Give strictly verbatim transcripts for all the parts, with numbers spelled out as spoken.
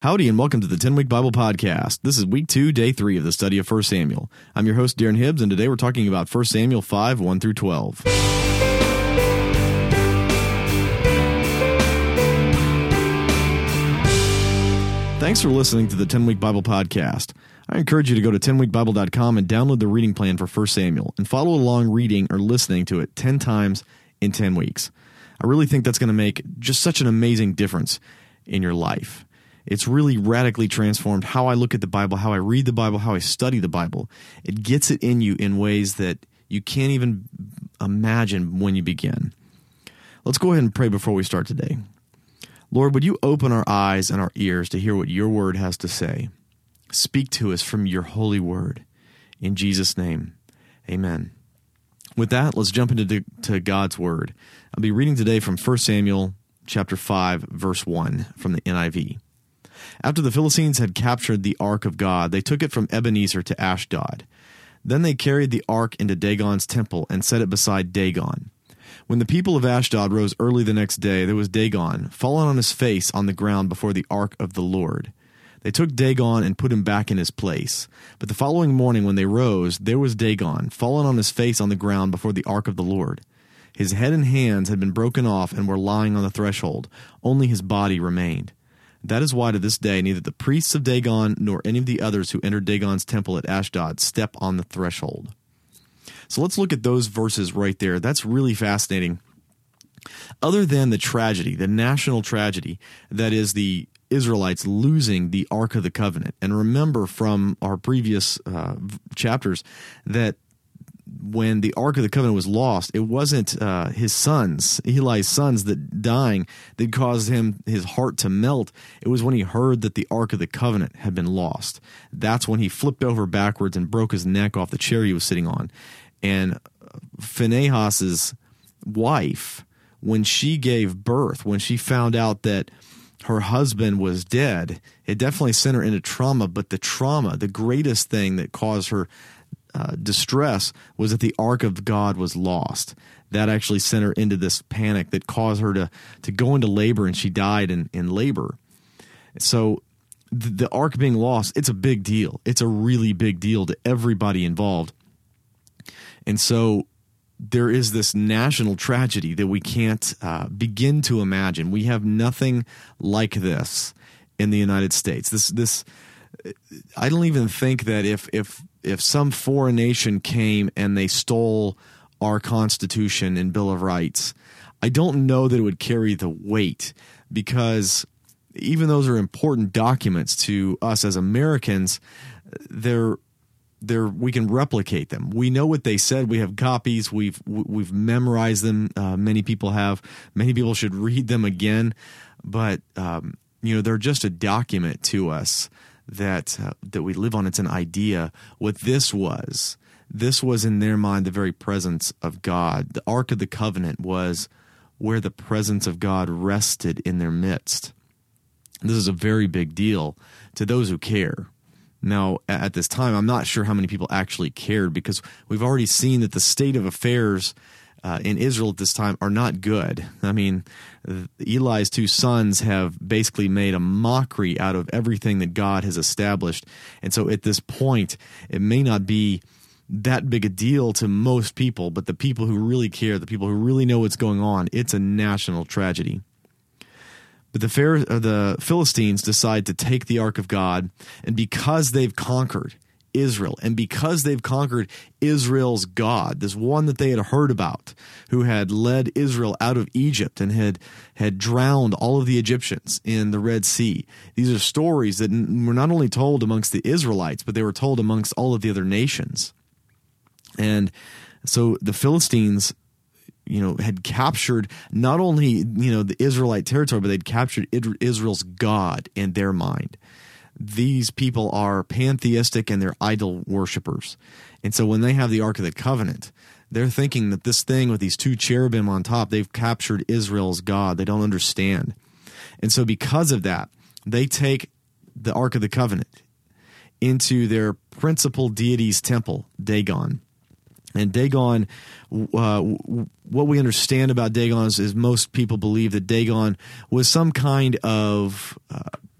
Howdy and welcome to the ten-Week Bible Podcast. This is week two, day three of the study of First Samuel. I'm your host, Darren Hibbs, and today we're talking about First Samuel five, one through twelve. Thanks for listening to the ten-Week Bible Podcast. I encourage you to go to ten week bible dot com and download the reading plan for First Samuel and follow along reading or listening to it ten times in ten weeks. I really think that's going to make just such an amazing difference in your life. It's really radically transformed how I look at the Bible, how I read the Bible, how I study the Bible. It gets it in you in ways that you can't even imagine when you begin. Let's go ahead and pray before we start today. Lord, would you open our eyes and our ears to hear what your word has to say? Speak to us from your holy word. In Jesus' name, amen. With that, let's jump into to God's word. I'll be reading today from First Samuel chapter five, verse one from the N I V. After the Philistines had captured the ark of God, they took it from Ebenezer to Ashdod. Then they carried the ark into Dagon's temple and set it beside Dagon. When the people of Ashdod rose early the next day, there was Dagon, fallen on his face on the ground before the ark of the Lord. They took Dagon and put him back in his place. But the following morning when they rose, there was Dagon, fallen on his face on the ground before the ark of the Lord. His head and hands had been broken off and were lying on the threshold. Only his body remained. That is why to this day neither the priests of Dagon nor any of the others who entered Dagon's temple at Ashdod step on the threshold. So let's look at those verses right there. That's really fascinating. Other than the tragedy, the national tragedy, that is the Israelites losing the Ark of the Covenant. And remember from our previous uh, chapters that when the Ark of the Covenant was lost, it wasn't uh, his sons, Eli's sons, that dying that caused him his heart to melt. It was when he heard that the Ark of the Covenant had been lost. That's when he flipped over backwards and broke his neck off the chair he was sitting on. And Phinehas's wife, when she gave birth, when she found out that her husband was dead, it definitely sent her into trauma. But the trauma, the greatest thing that caused her Uh, distress was that the Ark of God was lost. That actually sent her into this panic that caused her to, to go into labor, and she died in, in labor. So the, the Ark being lost, it's a big deal. It's a really big deal to everybody involved. And so there is this national tragedy that we can't uh, begin to imagine. We have nothing like this in the United States. This this I don't even think that if if if some foreign nation came and they stole our Constitution and Bill of Rights, I don't know that it would carry the weight, because even those are important documents to us as Americans. They're they're we can replicate them. We know what they said. We have copies. We've we've memorized them. Uh, many people have. Many people should read them again. But um, you know, they're just a document to us that uh, that we live on. It's an idea. What this was, this was in their mind the very presence of God. The Ark of the Covenant was where the presence of God rested in their midst. This is a very big deal to those who care. Now, at this time, I'm not sure how many people actually cared, because we've already seen that the state of affairs Uh, in Israel at this time are not good. I mean, Eli's two sons have basically made a mockery out of everything that God has established. And so at this point, it may not be that big a deal to most people, but the people who really care, the people who really know what's going on, it's a national tragedy. But the, Phar- uh, the Philistines decide to take the Ark of God, and because they've conquered Israel, and because they've conquered Israel's God, this one that they had heard about, who had led Israel out of Egypt and had had drowned all of the Egyptians in the Red Sea. These are stories that were not only told amongst the Israelites, but they were told amongst all of the other nations. And so the Philistines, you know, had captured not only, you know, the Israelite territory, but they'd captured Israel's God in their mind. These people are pantheistic and they're idol worshipers. And so when they have the Ark of the Covenant, they're thinking that this thing with these two cherubim on top, they've captured Israel's God. They don't understand. And so because of that, they take the Ark of the Covenant into their principal deity's temple, Dagon. And Dagon, uh, what we understand about Dagon is, is most people believe that Dagon was some kind of uh,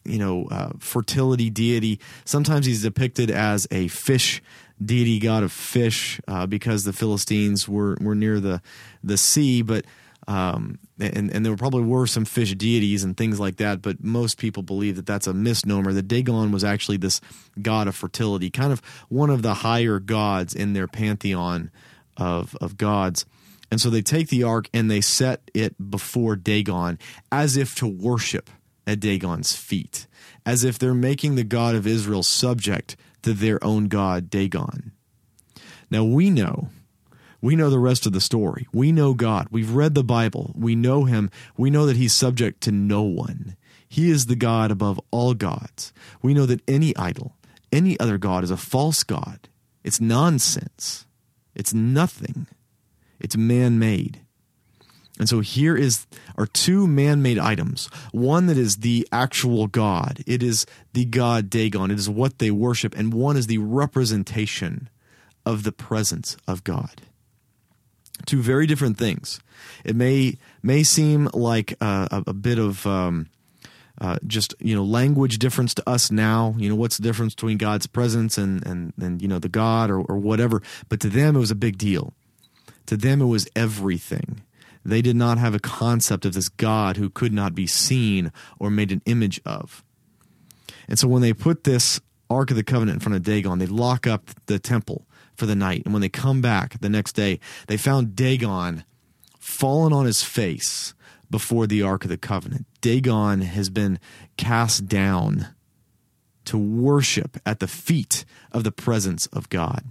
you know, uh, fertility deity. Sometimes he's depicted as a fish deity, god of fish, uh, because the Philistines were, were near the the sea, but um, and and there probably were some fish deities and things like that. But most people believe that that's a misnomer. That Dagon was actually this god of fertility, kind of one of the higher gods in their pantheon of of gods. And so they take the ark and they set it before Dagon as if to worship at Dagon's feet, as if they're making the God of Israel subject to their own god, Dagon. Now we know, we know the rest of the story. We know God. We've read the Bible. We know him. We know that he's subject to no one. He is the God above all gods. We know that any idol, any other god is a false god. It's nonsense. It's nothing. It's man-made. And so here is are two man-made items. One that is the actual God. It is the god Dagon. It is what they worship. And one is the representation of the presence of God. Two very different things. It may may seem like uh, a, a bit of um, uh, just you know language difference to us now. You know, what's the difference between God's presence and and and you know the God or, or whatever. But to them it was a big deal. To them it was everything. They did not have a concept of this God who could not be seen or made an image of. And so when they put this Ark of the Covenant in front of Dagon, they lock up the temple for the night. And when they come back the next day, they found Dagon fallen on his face before the Ark of the Covenant. Dagon has been cast down to worship at the feet of the presence of God,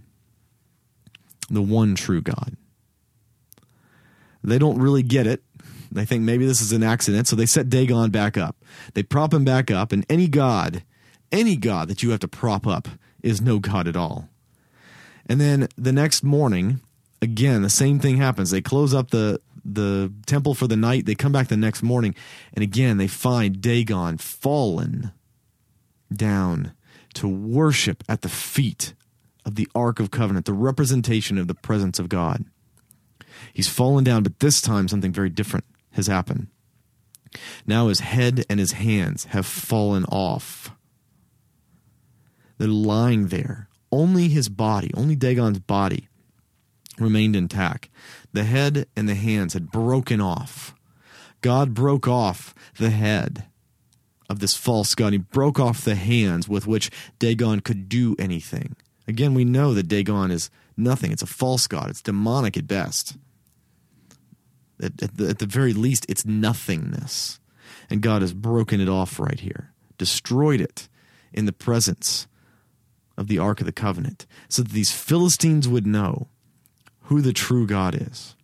the one true God. They don't really get it. They think maybe this is an accident, so they set Dagon back up. They prop him back up, and any god, any god that you have to prop up is no god at all. And then the next morning, again, the same thing happens. They close up the, the temple for the night. They come back the next morning, and again, they find Dagon fallen down to worship at the feet of the Ark of Covenant, the representation of the presence of God. He's fallen down, but this time something very different has happened. Now his head and his hands have fallen off. They're lying there. Only his body, only Dagon's body remained intact. The head and the hands had broken off. God broke off the head of this false god. He broke off the hands with which Dagon could do anything. Again, we know that Dagon is nothing. It's a false god. It's demonic at best. At, at, the, at the very least, it's nothingness. And God has broken it off right here, destroyed it in the presence of the Ark of the Covenant, so that these Philistines would know who the true God is.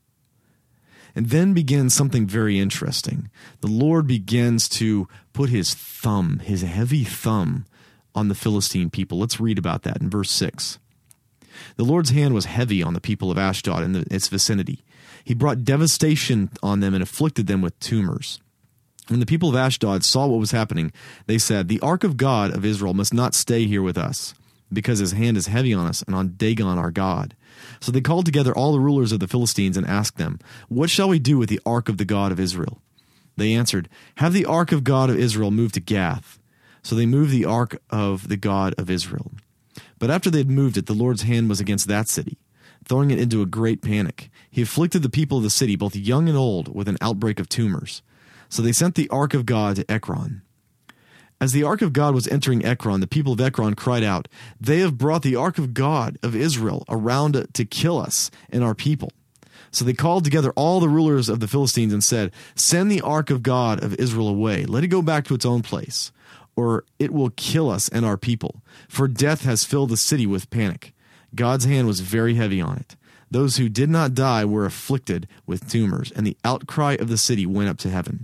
And then begins something very interesting. The Lord begins to put his thumb, his heavy thumb, on the Philistine people. Let's read about that in verse six. The Lord's hand was heavy on the people of Ashdod and the, its vicinity. He brought devastation on them and afflicted them with tumors. When the people of Ashdod saw what was happening, they said, "The ark of God of Israel must not stay here with us, because his hand is heavy on us and on Dagon our God." So they called together all the rulers of the Philistines and asked them, "What shall we do with the ark of the God of Israel?" They answered, "Have the ark of God of Israel moved to Gath." So they moved the ark of the God of Israel. But after they had moved it, the Lord's hand was against that city, throwing it into a great panic. He afflicted the people of the city, both young and old, with an outbreak of tumors. So they sent the ark of God to Ekron. As the ark of God was entering Ekron, the people of Ekron cried out, "They have brought the ark of God of Israel around to kill us and our people." So they called together all the rulers of the Philistines and said, "Send the ark of God of Israel away. Let it go back to its own place, or it will kill us and our people. For death has filled the city with panic. God's hand was very heavy on it. Those who did not die were afflicted with tumors, and the outcry of the city went up to heaven."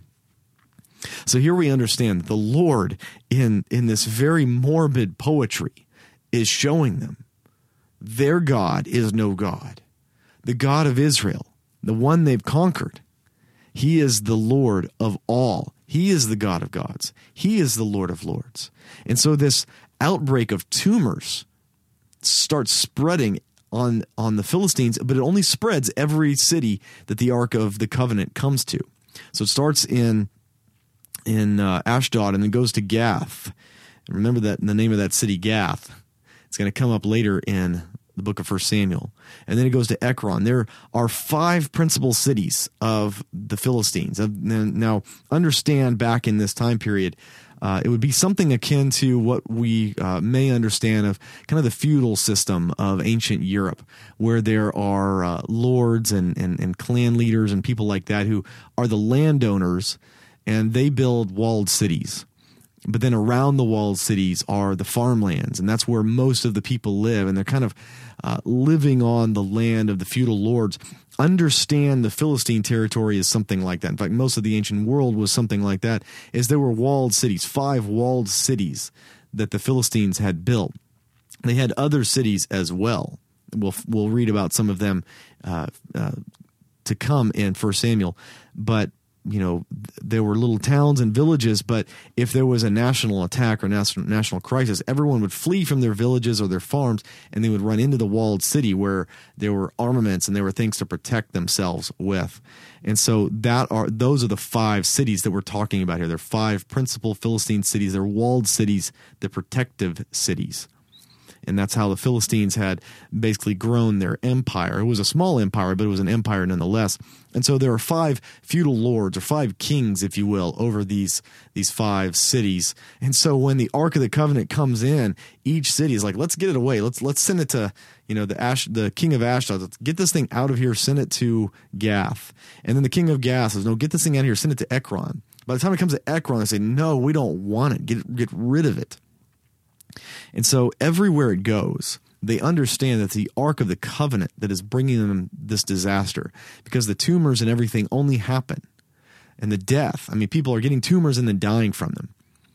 So here we understand that the Lord, in, in this very morbid poetry, is showing them their God is no God. The God of Israel, the one they've conquered, he is the Lord of all. He is the God of gods. He is the Lord of lords. And so this outbreak of tumors starts spreading on, on the Philistines, but it only spreads every city that the Ark of the Covenant comes to. So it starts in in uh, Ashdod, and then goes to Gath. And remember that the name of that city, Gath. It's going to come up later in the book of First Samuel. And then it goes to Ekron. There are five principal cities of the Philistines. Now, understand back in this time period, uh, it would be something akin to what we uh, may understand of kind of the feudal system of ancient Europe, where there are uh, lords and, and, and clan leaders and people like that who are the landowners, and they build walled cities. But then around the walled cities are the farmlands, and that's where most of the people live, and they're kind of uh, living on the land of the feudal lords. Understand the Philistine territory is something like that. In fact, most of the ancient world was something like that, is there were walled cities, five walled cities that the Philistines had built. They had other cities as well. We'll, we'll read about some of them uh, uh, to come in First Samuel, but you know, there were little towns and villages, but if there was a national attack or national national crisis, everyone would flee from their villages or their farms, and they would run into the walled city where there were armaments and there were things to protect themselves with. And so that are those are the five cities that we're talking about here. They're five principal Philistine cities. They're walled cities, the protective cities. And that's how the Philistines had basically grown their empire. It was a small empire, but it was an empire nonetheless. And so there are five feudal lords, or five kings, if you will, over these these five cities. And so when the Ark of the Covenant comes in, each city is like, let's get it away. Let's let's send it to, you know, the Ash, the king of Ashdod. Let's get this thing out of here. Send it to Gath. And then the king of Gath says, no, get this thing out of here. Send it to Ekron. By the time it comes to Ekron, they say, no, we don't want it. Get get rid of it. And so everywhere it goes, they understand that the Ark of the Covenant that is bringing them this disaster, because the tumors and everything only happen, and the death. I mean, people are getting tumors and then dying from them,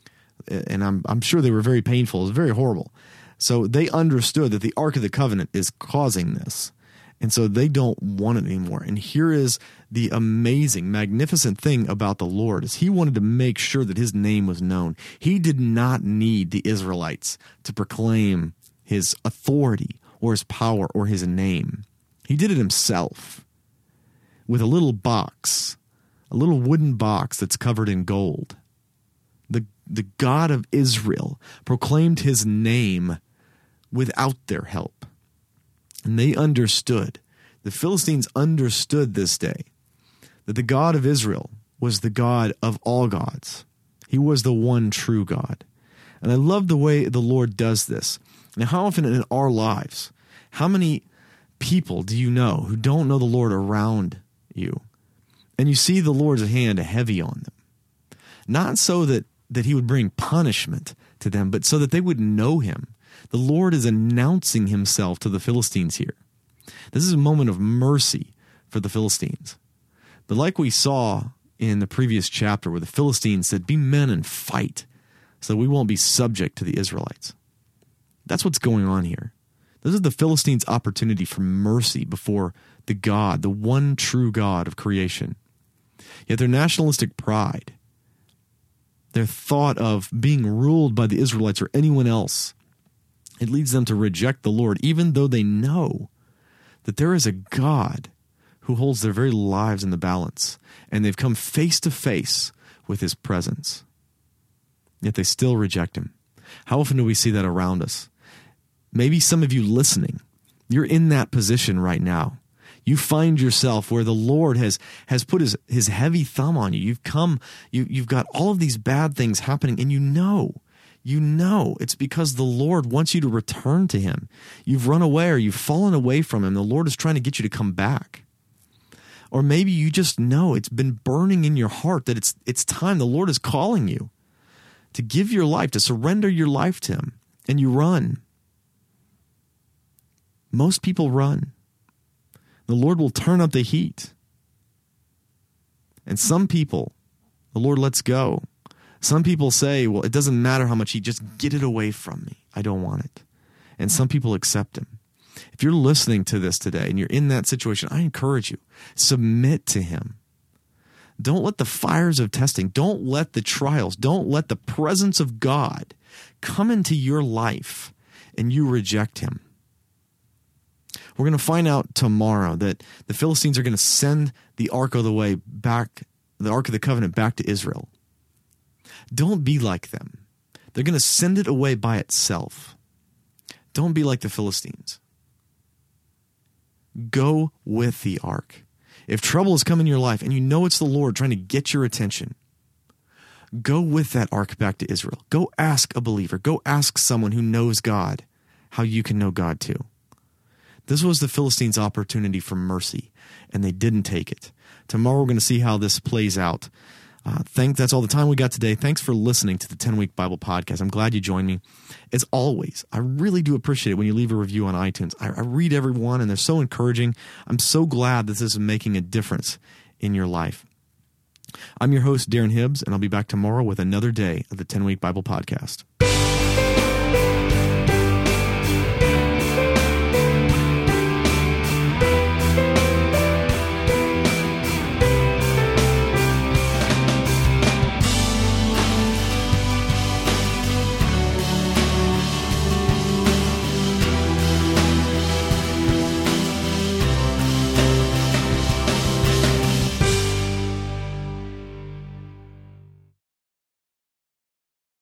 and I'm I'm sure they were very painful. It was very horrible. So they understood that the Ark of the Covenant is causing this, and so they don't want it anymore. And here is the amazing, magnificent thing about the Lord, is he wanted to make sure that his name was known. He did not need the Israelites to proclaim his authority or his power or his name. He did it himself with a little box, a little wooden box that's covered in gold. The, the God of Israel proclaimed his name without their help. And they understood, the Philistines understood this day, that the God of Israel was the God of all gods. He was the one true God. And I love the way the Lord does this. Now, how often in our lives, how many people do you know who don't know the Lord around you? And you see the Lord's hand heavy on them. Not so that, that he would bring punishment to them, but so that they would know him. The Lord is announcing himself to the Philistines here. This is a moment of mercy for the Philistines. But like we saw in the previous chapter where the Philistines said, be men and fight so we won't be subject to the Israelites. That's what's going on here. This is the Philistines' opportunity for mercy before the God, the one true God of creation. Yet their nationalistic pride, their thought of being ruled by the Israelites or anyone else, it leads them to reject the Lord, even though they know that there is a God who holds their very lives in the balance, and they've come face to face with his presence. Yet they still reject him. How often do we see that around us? Maybe some of you listening, you're in that position right now. You find yourself where the Lord has has put his, his heavy thumb on you. You've come, you, you've got all of these bad things happening, and you know, you know it's because the Lord wants you to return to him. You've run away or you've fallen away from him. The Lord is trying to get you to come back. Or maybe you just know it's been burning in your heart that it's it's time. The Lord is calling you to give your life, to surrender your life to him, and you run. Most people run. The Lord will turn up the heat. And some people, the Lord lets go. Some people say, well, it doesn't matter how much heat, just get it away from me. I don't want it. And some people accept him. If you're listening to this today and you're in that situation, I encourage you, submit to him. Don't let the fires of testing, don't let the trials, don't let the presence of God come into your life and you reject him. We're going to find out tomorrow that the Philistines are going to send the Ark of the Way back, the Ark of the Covenant back to Israel. Don't be like them. They're going to send it away by itself. Don't be like the Philistines. Go with the ark. If trouble has come in your life and you know it's the Lord trying to get your attention, go with that ark back to Israel. Go ask a believer. Go ask someone who knows God how you can know God too. This was the Philistines' opportunity for mercy, and they didn't take it. Tomorrow we're going to see how this plays out. Uh, thank, that's all the time we got today. Thanks for listening to the ten-Week Bible Podcast. I'm glad you joined me. As always, I really do appreciate it when you leave a review on iTunes. I, I read every one, and they're so encouraging. I'm so glad that this is making a difference in your life. I'm your host, Darren Hibbs, and I'll be back tomorrow with another day of the ten-Week Bible Podcast.